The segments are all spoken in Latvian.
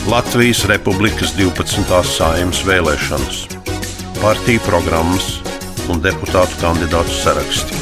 Latvijas Republikas 12. Saeimas vēlēšanas, partiju programmas un deputātu kandidātu saraksti.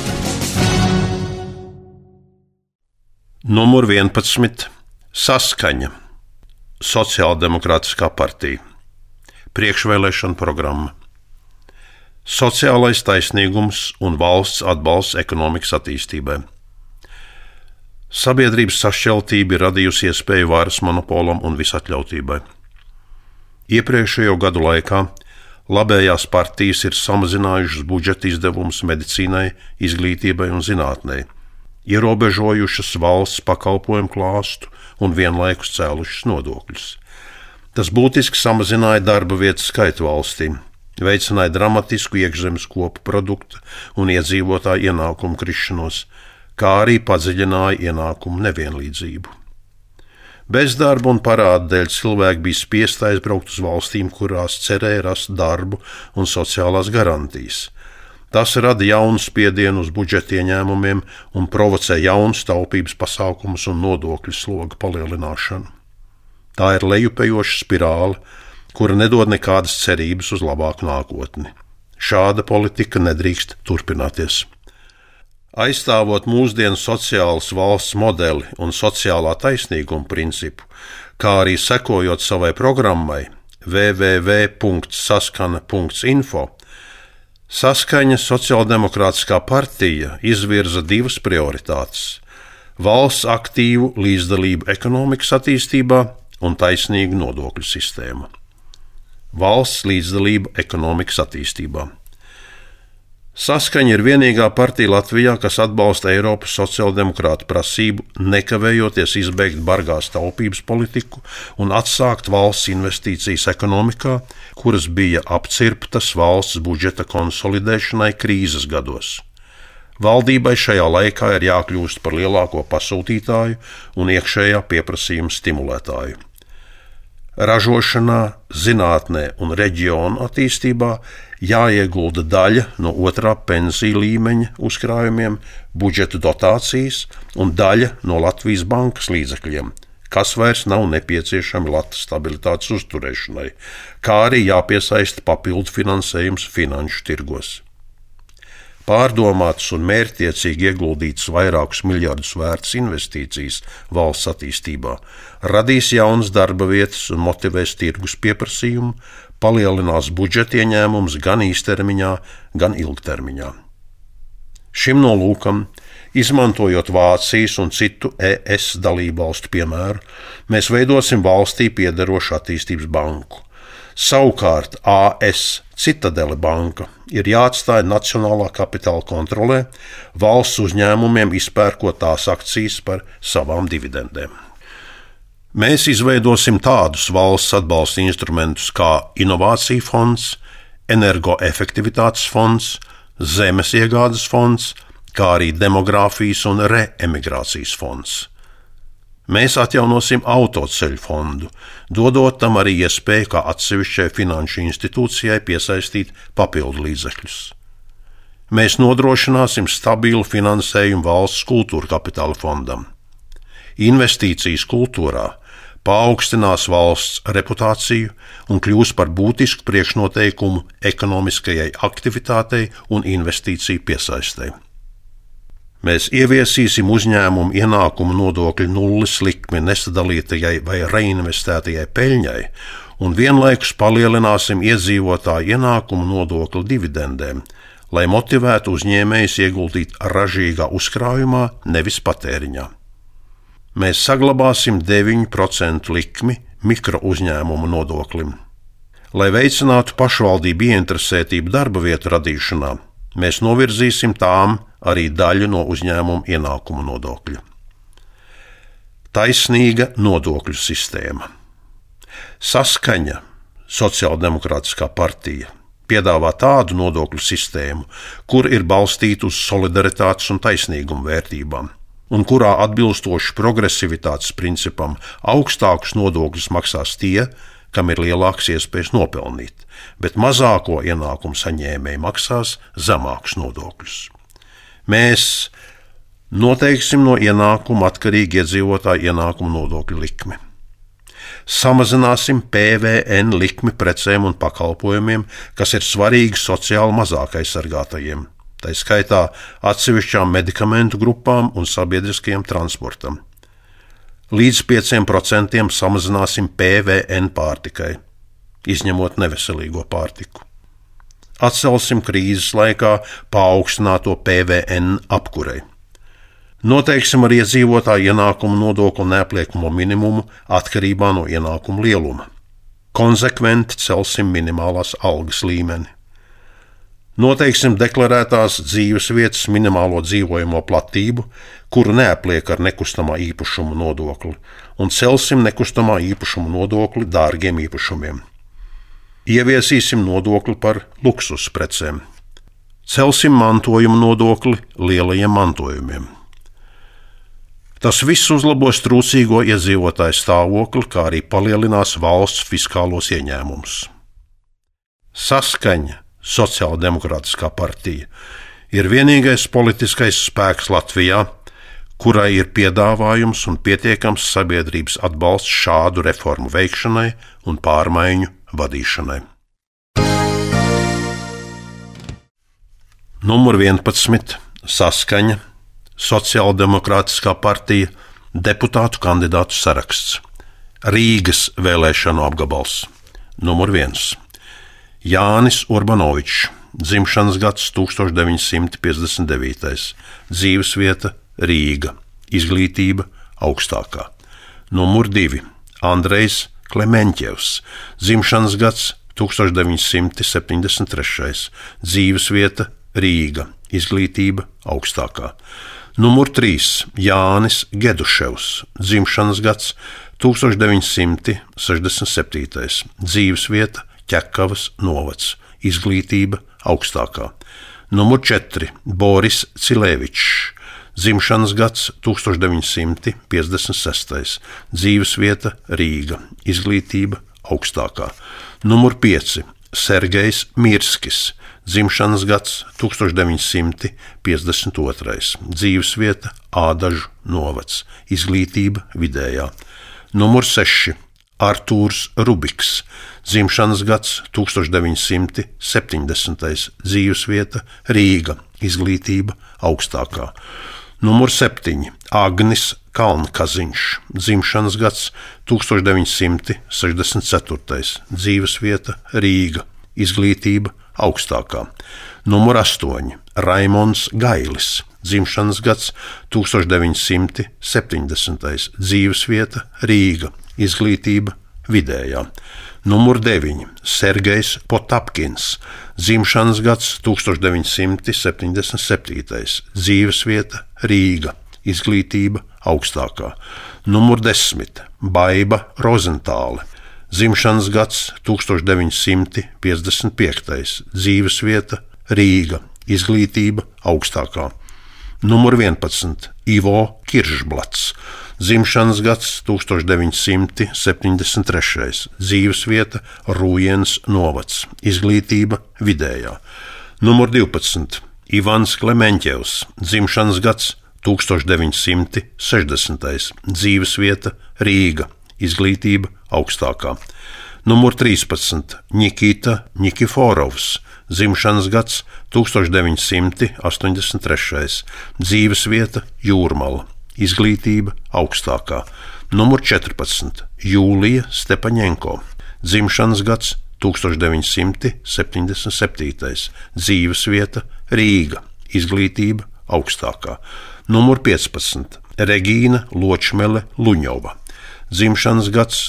Numur 11. Saskaņa. Sociāldemokrātiskā partija. Priekšvēlēšana programma. Sociālais taisnīgums un valsts atbalsts ekonomikas attīstībai. Sabiedrības sašķeltība ir radījusi iespēju varas monopolam un visatļautībai. Iepriekšējo gadu laikā labējās partijas ir samazinājušas budžeta izdevumus medicīnai, izglītībai un zinātnei, ierobežojušas valsts pakalpojumu klāstu un vienlaikus cēlušas nodokļus. Tas būtiski samazināja darba vietu skaitu valstīm, veicināja dramatisku iekšzemes kopu produktu un iedzīvotāju ienākumu krišanos, kā arī padziļināja ienākumu nevienlīdzību. Bezdarba un parāda dēļ cilvēki bija spiesti aizbraukt uz valstīm, kurās cerēja rast darbu un sociālās garantijas. Tas rada jaunu spiedienu uz budžeta ieņēmumiem un provocē jaunus taupības pasākumus un nodokļu sloga palielināšanu. Tā ir lejupējoša spirāle, kura nedod nekādas cerības uz labāku nākotni. Šāda politika nedrīkst turpināties. Aizstāvot mūsdienu sociālas valsts modeli un sociālā taisnīguma principu, kā arī sekojot savai programmai www.saskana.info, Saskaņa Sociāldemokrātiskā partija izvirza divas prioritātes – valsts aktīvu līdzdalību ekonomikas attīstībā un taisnīgu nodokļu sistēmu. Valsts līdzdalība ekonomikas attīstībā. Saskaņa ir vienīgā partija Latvijā, kas atbalsta Eiropas sociāldemokrātu prasību nekavējoties izbeigt bargās taupības politiku un atsākt valsts investīcijas ekonomikā, kuras bija apcirptas valsts budžeta konsolidēšanai krīzes gados. Valdībai šajā laikā ir jākļūst par lielāko pasūtītāju un iekšējā pieprasījuma stimulētāju. Ražošanā, zinātnē un reģionu attīstībā jāiegulda daļa no otrā pensiju līmeņa uzkrājumiem, budžeta dotācijas un daļa no Latvijas bankas līdzekļiem, kas vairs nav nepieciešami Latvijas stabilitātes uzturēšanai, kā arī jāpiesaista papildu finansējums finanšu tirgos. Pārdomātas un mērķtiecīgi ieguldītas vairākus miljardus vērtas investīcijas valsts attīstībā, radīs jaunas darba vietas un motivēs tirgus pieprasījumu, palielinās budžeta ieņēmumus gan īstermiņā, gan ilgtermiņā. Šim nolūkam, izmantojot Vācijas un citu ES dalībvalstu piemēru, mēs veidosim valstī piederošu attīstības banku. Savukārt AS Citadele banka ir jāatstāja nacionālā kapitāla kontrolē, valsts uzņēmumiem izpērkot tās akcijas par savām dividendēm. Mēs izveidosim tādus valsts atbalsta instrumentus kā inovāciju fonds, energoefektivitātes fonds, zemes iegādes fonds, kā arī demogrāfijas un reemigrācijas fonds. Mēs atjaunosim autoceļu fondu, dodot tam arī iespēju kā atsevišķai finanšu institūcijai piesaistīt papildu līdzekļus. Mēs nodrošināsim stabilu finansējumu valsts kultūra kapitāla fondam. Investīcijas kultūrā paaugstinās valsts reputāciju un kļūs par būtisku priekšnoteikumu ekonomiskajai aktivitātei un investīciju piesaistei. Mēs ieviesīsim uzņēmumu ienākumu nodokļu nulles likmi nesadalītajai vai reinvestētajai peļņai un vienlaikus palielināsim iedzīvotāju ienākumu nodokli dividendēm, lai motivētu uzņēmējus ieguldīt ražīgā uzkrājumā, nevis patēriņā. Mēs saglabāsim 9% likmi mikro uzņēmumu nodoklim. Lai veicinātu pašvaldību ieinteresētību darba vietu radīšanā, mēs novirzīsim tām arī daļu no uzņēmuma ienākumu nodokļa. Taisnīga nodokļu sistēma. Saskaņa, Sociāldemokrātiskā partija, piedāvā tādu nodokļu sistēmu, kur ir balstīta uz solidaritātes un taisnīguma vērtībām, un kurā atbilstoši progresivitātes principam augstākus nodokļus maksās tie, kam ir lielākas iespējas nopelnīt, bet mazāko ienākumu saņēmēji maksās zemākus nodokļus. Mēs noteiksim no ienākuma atkarīgi iedzīvotāju ienākumu nodokļu likmi. Samazināsim PVN likmi precēm un pakalpojumiem, kas ir svarīgi sociāli mazāk aizsargātajiem, tā skaitā atsevišķām medikamentu grupām un sabiedriskajam transportam. Līdz 5% samazināsim PVN pārtikai, izņemot neveselīgo pārtiku. Atcelsim krīzes laikā paaugstināto PVN apkurei. Noteiksim arī iedzīvotāju ienākumu nodokli neapliekamo minimumu atkarībā no ienākuma lieluma. Konsekventi celsim minimālās algas līmeni. Noteiksim deklarētās dzīves vietas minimālo dzīvojamo platību, kuru neapliek ar nekustamā īpašuma nodokli, un celsim nekustamā īpašuma nodokli dārgiem īpašumiem. Ieviesīsim nodokli par luksus precēm. Celsim mantojuma nodokli lielajiem mantojumiem. Tas viss uzlabos trūcīgo iedzīvotāju stāvokli, kā arī palielinās valsts fiskālos ieņēmumus. Saskaņa, Sociāldemokrātiskā partija, ir vienīgais politiskais spēks Latvijā, kurai ir piedāvājums un pietiekams sabiedrības atbalsts šādu reformu veikšanai un pārmaiņu vadīšanai. Numur 11. Saskaņa, Sociāldemokrātiskā partija, deputātu kandidātu saraksts. Rīgas vēlēšanu apgabals. Numur 1. Jānis Urbanovičs, dzimšanas gads 1959. Dzīvesvieta Rīga, izglītība augstākā. Numur 2. Andrejs Klemeņķevs, dzimšanas gads 1973. Dzīvesvieta Rīga, izglītība augstākā. Numur 3. Jānis Geduševs, dzimšanas gads 1967. Dzīvesvieta Ķekavas novads, izglītība augstākā. Numur 4. Boris Cilevičs, dzimšanas gads 1956. Dzīvesvieta Rīga, izglītība augstākā. Numur 5. Sergejs Mirskis, dzimšanas gads 1952. Dzīvesvieta Ādažu novads, izglītība vidējā. Numur 6. Artūrs Rubiks, dzimšanas gads 1970. Dzīvesvieta Rīga, izglītība augstākā. Numur 7. Agnis Kalnkaziņš, dzimšanas gads 1964. Dzīvesvieta Rīga, izglītība augstākā. Numur 8. Raimons Gailis, dzimšanas gads 1970. Dzīvesvieta Rīga, izglītība vidējā. Numur 9. Sergejs Potapkins, dzimšanas gads 1977. Dzīvesvieta Rīga, izglītība augstākā. Numur 10. Baiba Rozentāle, dzimšanas gads 1955. Dzīvesvieta Rīga, izglītība augstākā. Numur 11. Ivo Kiršblats, dzimšanas gads 1973. Dzīvesvieta Rūjens novads, izglītība vidējā. Numur 12. Ivans Klemeņķevs, dzimšanas gads 1960. Dzīvesvieta Rīga, izglītība augstākā. Numur 13. Nikita Nikiforovs, dzimšanas gads 1983. Dzīvesvieta Jūrmala, izglītība augstākā. Numur 14. Jūlija Stepaņenko, dzimšanas gads 1977. Dzīvesvieta Rīga, izglītība augstākā. Numur 15. Regīna Ločmele Luņova, dzimšanas gads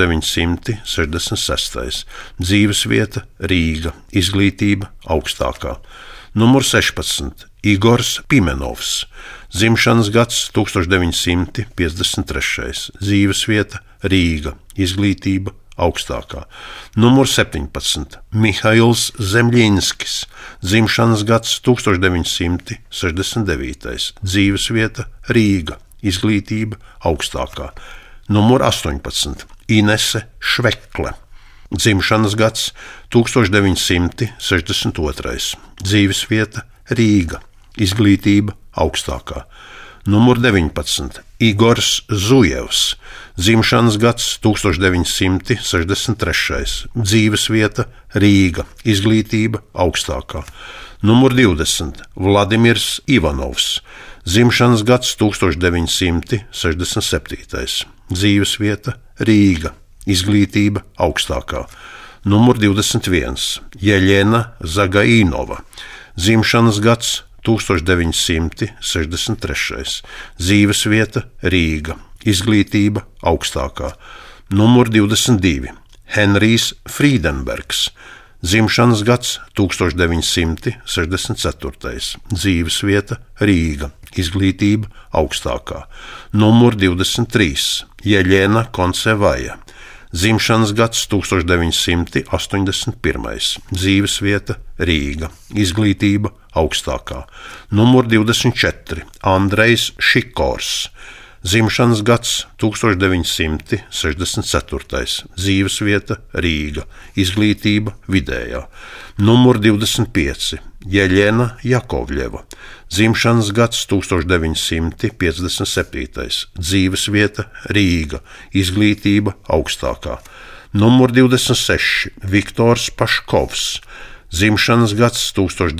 1966. Dzīvesvieta Rīga, izglītība augstākā. Numur 16. Igors Pimenovs, dzimšanas gads 1953. Dzīvesvieta Rīga, izglītība augstākā. Numur 17. Mihails Zemļinskis, dzimšanas gads 1969. Dzīvesvieta Rīga, izglītība augstākā. Numur 18. Inese Švekle, dzimšanas gads 1962. Dzīvesvieta Rīga, izglītība augstākā. Numur 19. Igors Zujevs, dzimšanas gads 1963, dzīvesvieta Rīga, izglītība augstākā. Numur 20 - Vladimirs Ivanovs, dzimšanas gads 1967, dzīvesvieta Rīga, izglītība augstākā. Numur 21 - Jeļena Zagainova, dzimšanas gads 1963, dzīvesvieta Rīga, izglītība augstākā. Numur 22 - Henrijs Frīdenbergs, dzimšanas gads 1964, dzīvesvieta Rīga, izglītība augstākā. Numur 23 - Jeļena Koncevaja, dzimšanas gads 1981, dzīvesvieta Rīga, izglītība augstākā. Numur 24 - Andrejs Šikors, dzimšanas gads 1964, dzīvesvieta Rīga, izglītība vidējā. Numur 25 - Jeļena Jakovļeva, dzimšanas gads 1957, dzīvesvieta Rīga, izglītība augstākā. Numur 26 - Viktors Paškovs, dzimšanas gads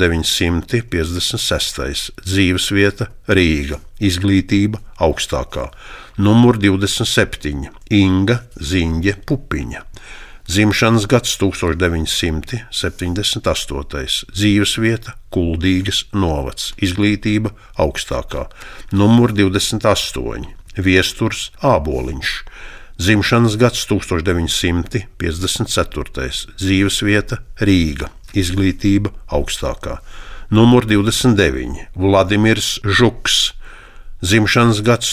1956, dzīvesvieta Rīga, izglītība augstākā. Numur 27 - Inga Ziņģe Pupiņa, dzimšanas gads 1978, dzīvesvieta Kuldīgas novads, izglītība augstākā. Numur 28 - Viesturs Āboliņš, dzimšanas gads 1954, dzīvesvieta Rīga, izglītība augstākā. Numur 29 - Vladimirs Žuks, dzimšanas gads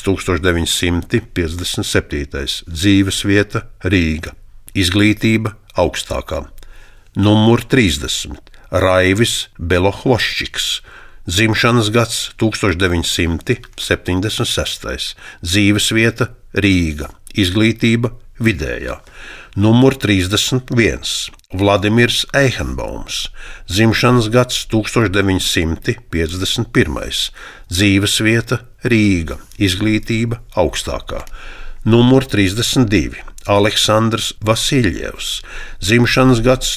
1957, dzīvesvieta Rīga, izglītība augstākā. Numur 30 - Raivis Belohvoščiks, dzimšanas gads 1976, dzīvesvieta Rīga, izglītība vidējā. Numur 31 - Vladimirs Eihenbaums, dzimšanas gads 1951, dzīvesvieta Rīga, izglītība augstākā. Numur 32 - Aleksandrs Vasiljevs, dzimšanas gads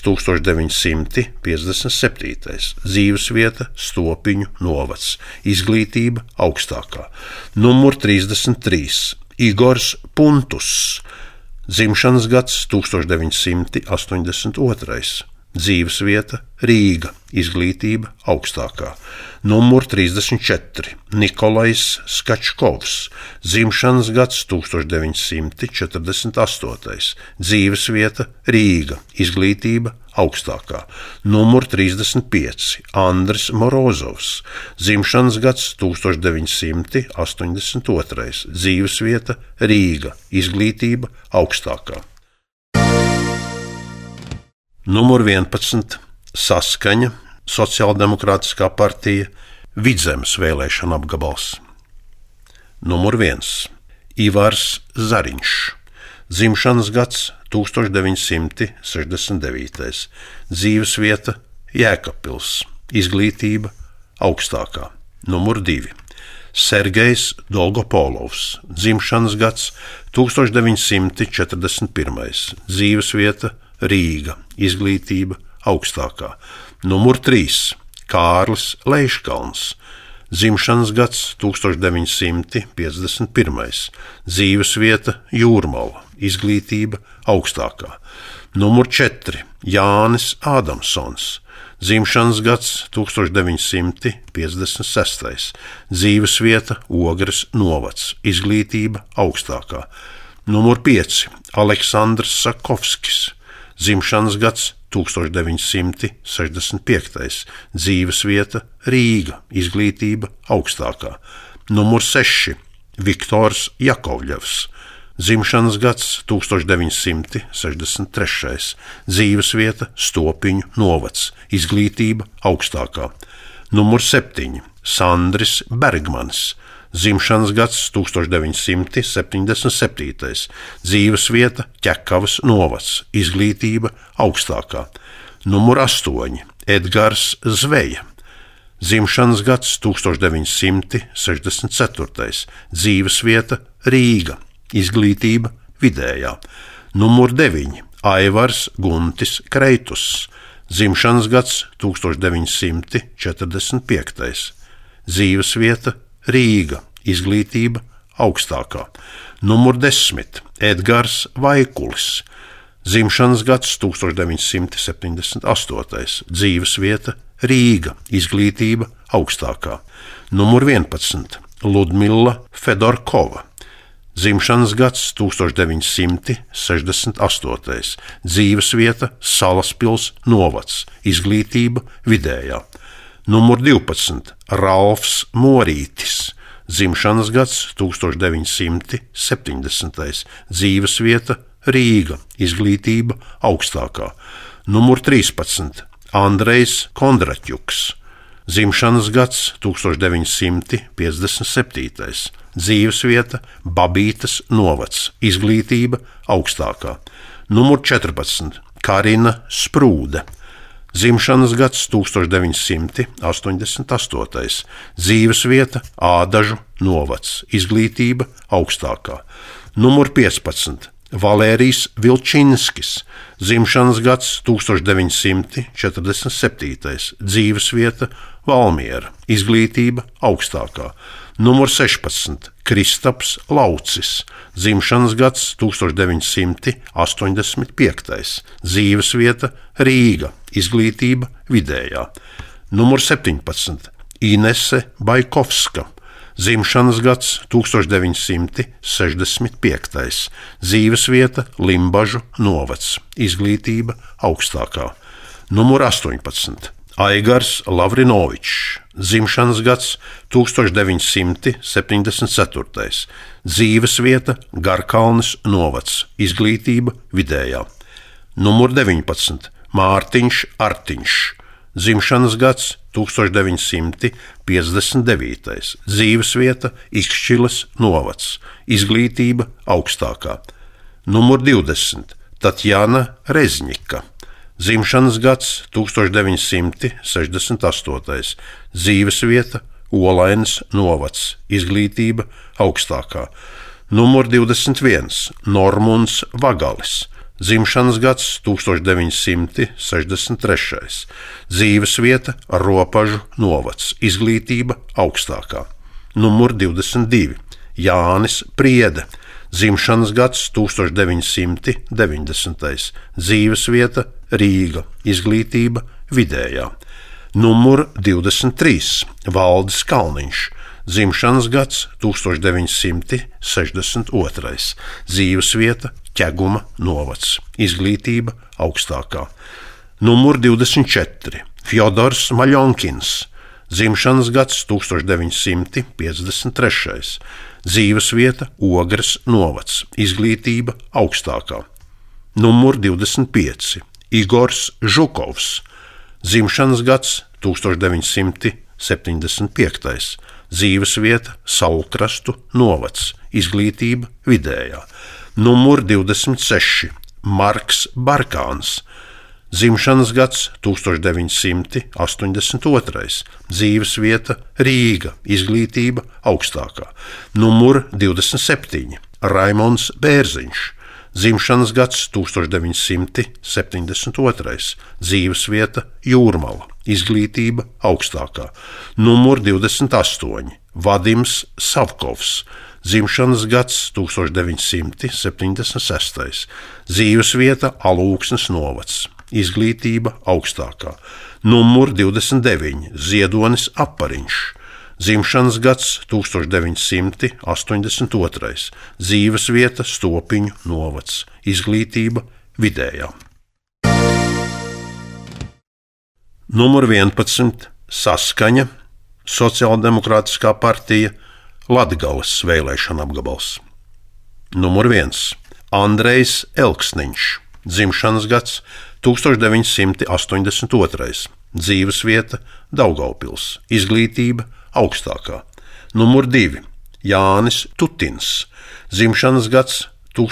1957, dzīvesvieta Stopiņu novads, izglītība augstākā. Numur 33 - Igors Puntus, dzimšanas gads 1982, dzīvesvieta Rīga, izglītība augstākā. Numur 34 - Nikolais Skačkovs, dzimšanas gads 1948, dzīvesvieta Rīga, izglītība augstākā. Numur 35 - Andris Morozovs, dzimšanas gads 1982, dzīvesvieta Rīga, izglītība augstākā. Numur 11 - Saskaņa, Sociāldemokrātiskā partija, Vidzemes vēlēšana apgabals. Numur 1 - Ivars Zariņš, dzimšanas gads 1969, dzīvesvieta Jēkabpils, izglītība augstākā. Numur 2 - Sergejs Dolgopolovs, dzimšanas gads 1941, dzīvesvieta Rīga, izglītība augstākā. Numur 3 - Kārlis Leiškalns, dzimšanas gads 1951, dzīvesvieta Jūrmala, izglītība augstākā. Numur 4 - Jānis Ādamsons, dzimšanas gads 1956, dzīvesvieta Ogres novads, izglītība augstākā. Numur 5 - Aleksandrs Sakovskis, dzimšanas gads 1965, dzīvesvieta Rīga, izglītība augstākā. Numur 6 - Viktors Jakovļevs, dzimšanas gads 1963, dzīvesvieta Stopiņu novads, izglītība augstākā. Numur 7 - Sandris Bergmans, dzimšanas gads 1977, dzīvesvieta Ķekavas novads, izglītība augstākā. Numur 8 - Edgars Zveja, dzimšanas gads 1964, dzīvesvieta Rīga, izglītība vidējā. Numur 9. Aivars Guntis Kreitus, dzimšanas gads 1945. Dzīvesvieta Rīga, izglītība augstākā. Numur 10. Edgars Vaikulis, dzimšanas gads 1978. Dzīvesvieta Rīga, izglītība augstākā. Numur 11. Ludmila Fedorkova, dzimšanas gads 1968. Dzīvesvieta Salaspils novads, izglītība vidējā. Numur 12. Ralfs Morītis, dzimšanas gads 1970. Dzīvesvieta Rīga, izglītība augstākā. Numur 13. Andrejs Kondraķuks, dzimšanas gads 1957. Dzīvesvieta Babītas novads, izglītība augstākā. Numur 14. Karina Sprūde, dzimšanas gads 1988. Dzīvesvieta Ādažu novads, izglītība augstākā. Numur 15. Valērijs Vilčinskis, dzimšanas gads 1947. Dzīvesvieta Valmiera, izglītība augstākā. Numur 16. Kristaps Laucis, dzimšanas gads 1985. Dzīvesvieta Rīga, izglītība vidējā. Numur 17. Inese Baikovska, dzimšanas gads 1965. Dzīvesvieta Limbažu novads, izglītība augstākā. Numur 18. Aigars Lavrinovičs, dzimšanas gads 1974. Dzīvesvieta Garkalnes novads, izglītība vidējā. Numur 19. Mārtiņš Artiņš, dzimšanas gads 1959. Dzīvesvieta Ikšķiles novads, izglītība augstākā. Numur 20. Tatjana Rezņika, dzimšanas gads 1968. Dzīvesvieta Olainas novads, izglītība augstākā. Numur 21. Normunds Vagalis, dzimšanas gads 1963. Dzīvesvieta Ropažu novads, izglītība augstākā. Numur 22. Jānis Priede, dzimšanas gads 1990. Dzīvesvieta Rīga, izglītība vidējā. Numur 23. Valdis Kalniņš, dzimšanas gads 1962. Dzīvesvieta Ķeguma novads, izglītība augstākā. Numur 24. Fjodors Maļonkins, dzimšanas gads 1953. Dzīvesvieta Ogres novads, izglītība augstākā. Numur 25. Igors Žukovs, dzimšanas gads 1975. Dzīvesvieta Saulkrastu novads, izglītība vidējā. Numur 26. Marks Barkāns, dzimšanas gads 1982. Dzīvesvieta Rīga, izglītība augstākā. Numur 27. Raimonds Bērziņš, dzimšanas gads 1972. Dzīvesvieta Jūrmala, izglītība augstākā. Numur 28. Vadims Savkovs, dzimšanas gads 1976. Dzīvesvieta Alūksnes novads, izglītība augstākā. Numur 29. Ziedonis Apariņš, dzimšanas gads 1982. Dzīvesvieta Stopiņu novads, izglītība vidējā. Numur 11. Saskaņa, Sociāldemokrātiskā partija, Latgales vēlēšana apgabals. Numur 1. Andrejs Elksniņš, dzimšanas gads 1982. Dzīvesvieta Daugavpils, izglītība augstākā. Numur 2. Jānis Tutins, dzimšanas gads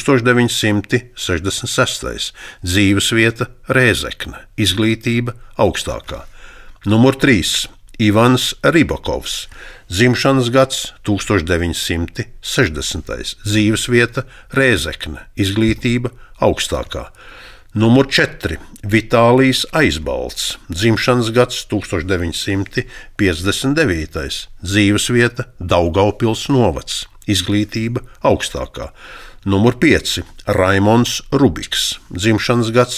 1966. Dzīvesvieta Rēzekne, izglītība augstākā. Numur 3. Ivans Ribakovs, dzimšanas gads 1960. Dzīvesvieta Rēzekne, izglītība augstākā. Numur 4. Vitālijs Aizbalts, dzimšanas gads 1959. Dzīvesvieta Daugaupils novads, izglītība augstākā. Numur 5. Raimonds Rubiks, dzimšanas gads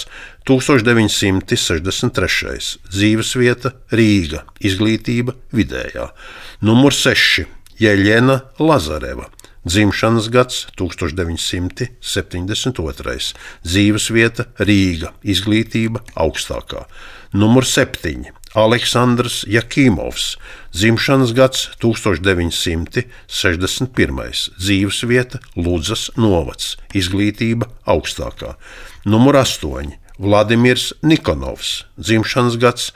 1963. Dzīvesvieta Rīga, izglītība vidējā. Numur 6. Jeļena Lazareva, dzimšanas gads 1972. Dzīvesvieta Rīga, izglītība augstākā. Numur 7. Aleksandrs Jakimovs, dzimšanas gads 1961. Dzīvesvieta Ludzas novads, izglītība augstākā. Numur 8. Vladimirs Nikonovs, dzimšanas gads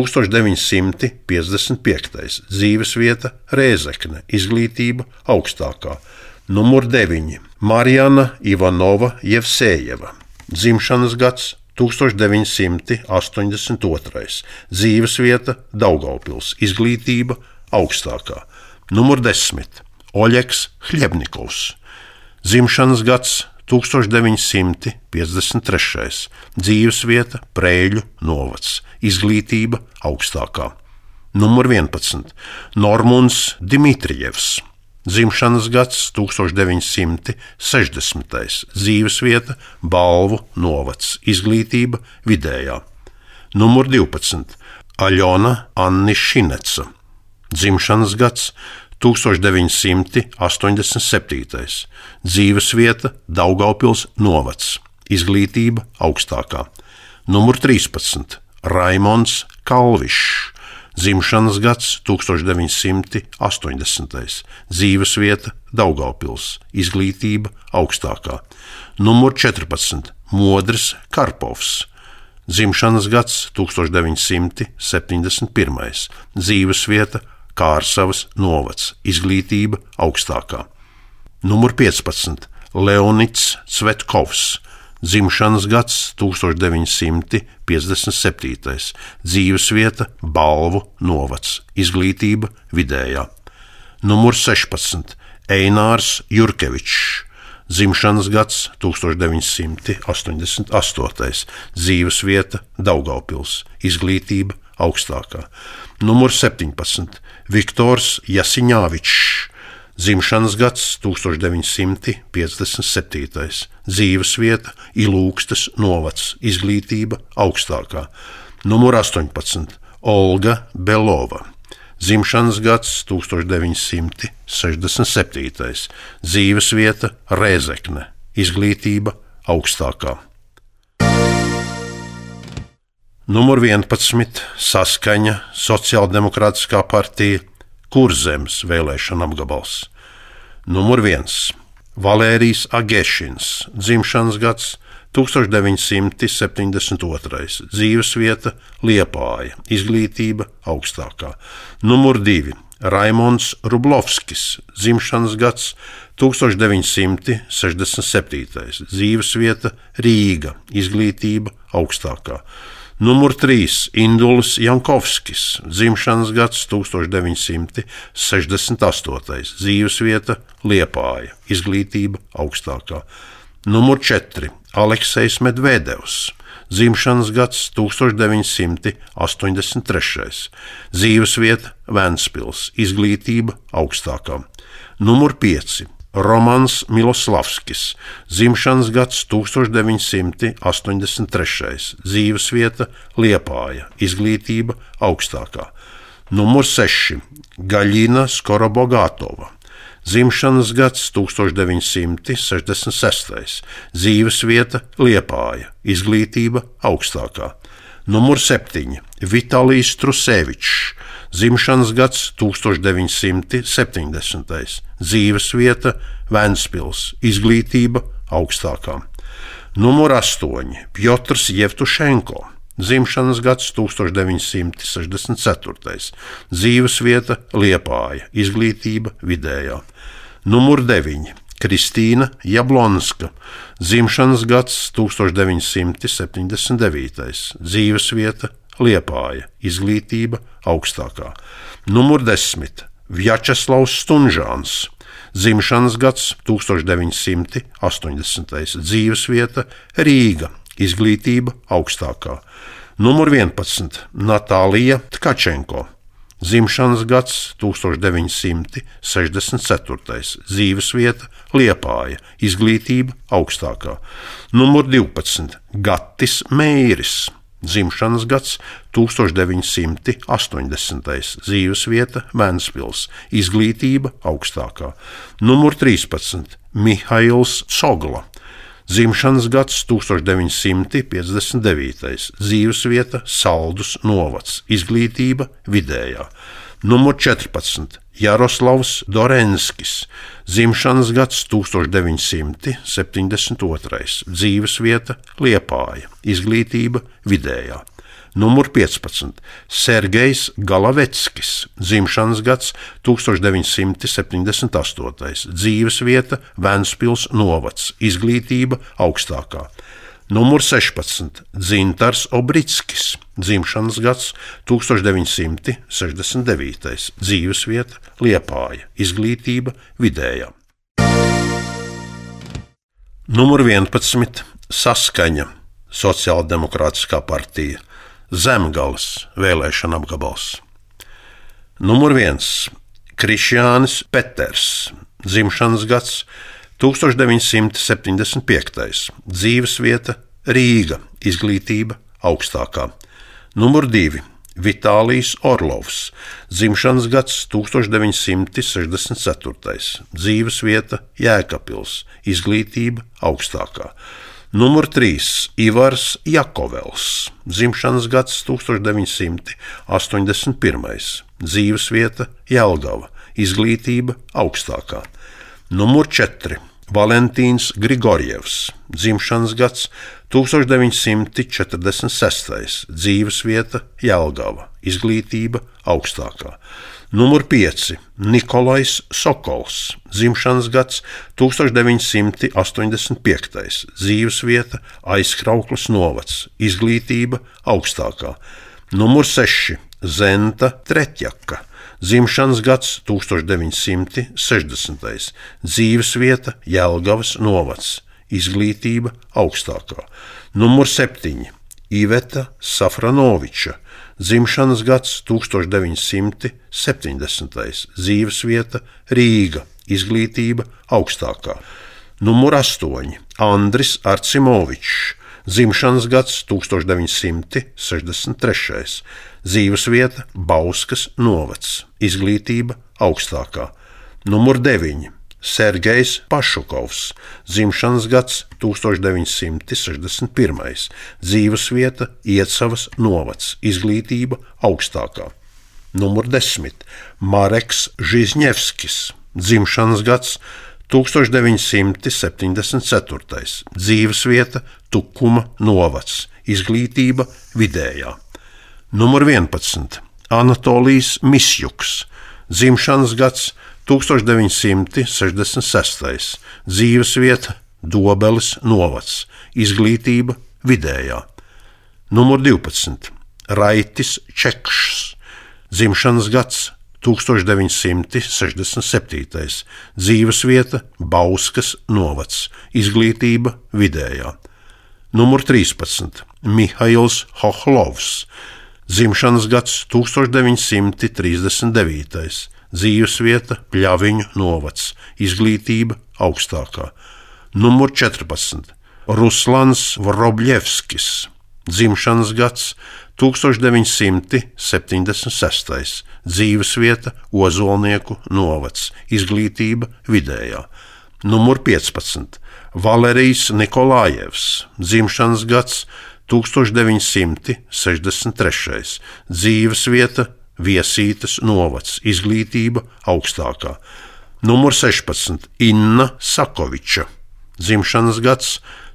1955. Dzīvesvieta Rēzekne, izglītība augstākā. Numur 9. Marijana Ivanova Jevsejeva, dzimšanas gads 1982. Dzīvesvieta Daugaupils, izglītība augstākā. Numur 10. Oļegs Hļebnikovs, dzimšanas gads 1953. Dzīvesvieta Prēļu novads, izglītība augstākā. Numur 11. Normunds Dimitrijevs, dzimšanas gads 1960. Dzīvesvieta Balvu novads, izglītība vidējā. Numur 12. Aļona Annišineca, dzimšanas gads 1987. Dzīvesvieta Daugaupils novads, izglītība augstākā. Numur 13. Raimonds Kalvišs, dzimšanas gads 1980. Dzīvesvieta Daugaupils, izglītība augstākā. Numur 14. Modris Karpovs, dzimšanas gads 1971. Dzīvesvieta Kārsavas novads, izglītība augstākā. Numur 15. Leonids Cvetkovs, dzimšanas gads 1957. Dzīvesvieta Balvu novads, izglītība vidējā. Numur 16. Einārs Jurkevičs, dzimšanas gads 1988. Dzīvesvieta Daugaupils, izglītība augstākā. Numur 17. Viktors Jasiņāvičs, dzimšanas gads 1957. Dzīvesvieta Ilūkstes novads, izglītība augstākā. Numur 18. Olga Belova, dzimšanas gads 1967. Dzīvesvieta Rēzekne, izglītība augstākā. Numur 11. Saskaņa, Sociāldemokrātiskā partija, Kurzemes vēlēšana apgabals. Numur 1. Valērijs Agešins, dzimšanas gads 1972. Dzīvesvieta Liepāja, izglītība augstākā. Numur 2. Raimonds Rublovskis, dzimšanas gads 1967. Dzīvesvieta Rīga, izglītība augstākā. Numur 3. Indulis Jankovskis, dzimšanas gads 1968. Dzīvesvieta Liepāja, izglītība augstākā. Numur 4. Aleksejs Medvedevs, dzimšanas gads 1983. Dzīvesvieta Ventspils, izglītība augstākā. Numur 5. Romans Miloslavskis, dzimšanas gads 1983. Dzīvesvieta Liepāja, izglītība augstākā. Numur 6. Gaļina Skorobogatova, dzimšanas gads 1966. Dzīvesvieta Liepāja, izglītība augstākā. Numur 7. Vitālijs Trusevičs, dzimšanas gads 1970. Dzīvesvieta Ventspils, izglītība augstākā. Numur 8. Pjotrs Jevtušenko, dzimšanas gads 1964. Dzīvesvieta Liepāja, izglītība vidējā. Numur 9. Kristīna Jablonska, dzimšanas gads 1979. Dzīvesvieta Liepāja, izglītība augstākā. Numur 10. Vjačeslavs Stunžāns, dzimšanas gads 1980. Dzīvesvieta Rīga, izglītība augstākā. Numur 11. Natālija Tkačenko, dzimšanas gads 1964. Dzīvesvieta Liepāja, izglītība augstākā. Numur 12. Gatis Meiris, dzimšanas gads 1980. Dzīvesvieta Ventspils, izglītība augstākā. Numur 13. Mihails Cogla, dzimšanas gads 1959. Dzīvesvieta Saldus novads, izglītība vidējā. Numur 14. Jaroslavs Dorenskis, dzimšanas gads 1972. Dzīvesvieta Liepāja, izglītība vidējā. Numur 15. Sergejs Galaveckis, dzimšanas gads 1978. Dzīvesvieta Ventspils novads, izglītība augstākā. Numur 16. Dzintars Obrickis, dzimšanas gads 1969. Dzīvesvieta Liepāja, izglītība vidējā. Numur 11. Saskaņa, Sociāldemokrātiskā partija, Zemgales vēlēšana apgabals. Numur 1. Krišjānis Peters, dzimšanas gads 1975. Dzīvesvieta Rīga, izglītība augstākā. Numur 2. Vitālijs Orlovs, dzimšanas gads 1964. Dzīvesvieta Jēkabpils, izglītība augstākā. Numur 3. Ivars Jakovels, dzimšanas gads 1981. Dzīvesvieta Jelgava, izglītība augstākā. Numur 4. Valentīns Grigorjevs, dzimšanas gads 1946. Dzīvesvieta Jelgava, izglītība augstākā. Numur 5. Nikolais Sokols, dzimšanas gads 1985. Dzīvesvieta Aizkraukles novads, izglītība augstākā. Numur 6. Zenta Tretjaka, dzimšanas gads 1960. Dzīvesvieta Jelgavas novads, izglītība augstākā. Numur 7. Iveta Safranoviča, dzimšanas gads 1970. Dzīvesvieta Rīga, izglītība augstākā. Numur 8. Andris Arcimovičs, dzimšanas gads 1963. Dzīvesvieta Bauskas novads, izglītība augstākā. Numur 9. Sergejs Pašukovs, dzimšanas gads 1961. Dzīvesvieta Iecavas novads, izglītība augstākā. Numur 10. Mareks Žižņevskis, dzimšanas gads 1974. Dzīvesvieta Tukuma novads, izglītība vidējā. Numur 11. Anatolijs Misjuks, dzimšanas gads 1966. Dzīvesvieta Dobeles novads, izglītība vidējā. Numur 12. Raitis Čekšs, dzimšanas gads 1967. Dzīvesvieta Bauskas novads, izglītība vidējā. Numur 13. Mihails Hohlovs, dzimšanas gads 1939. Dzīvesvieta Pļaviņu novads, izglītība augstākā. Numur 14. Ruslans Vrobļevskis, dzimšanas gads 1976. Dzīvesvieta Ozolnieku novads, izglītība vidējā. Numur 15. Valerijs Nikolājevs, dzimšanas gads 1963. Dzīvesvieta Viesītes novads, izglītība augstākā. Numur 16. Inna Sakoviča, dzimšanas gads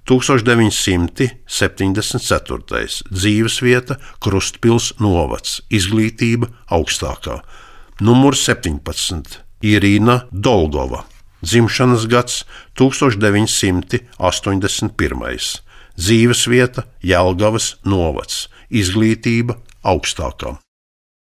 1974. Dzīvesvieta Krustpils novads, izglītība augstākā. Numur 17. Irina Dolgova, dzimšanas gads 1981. Dzīvesvieta Jelgavas novads, izglītība augstākā.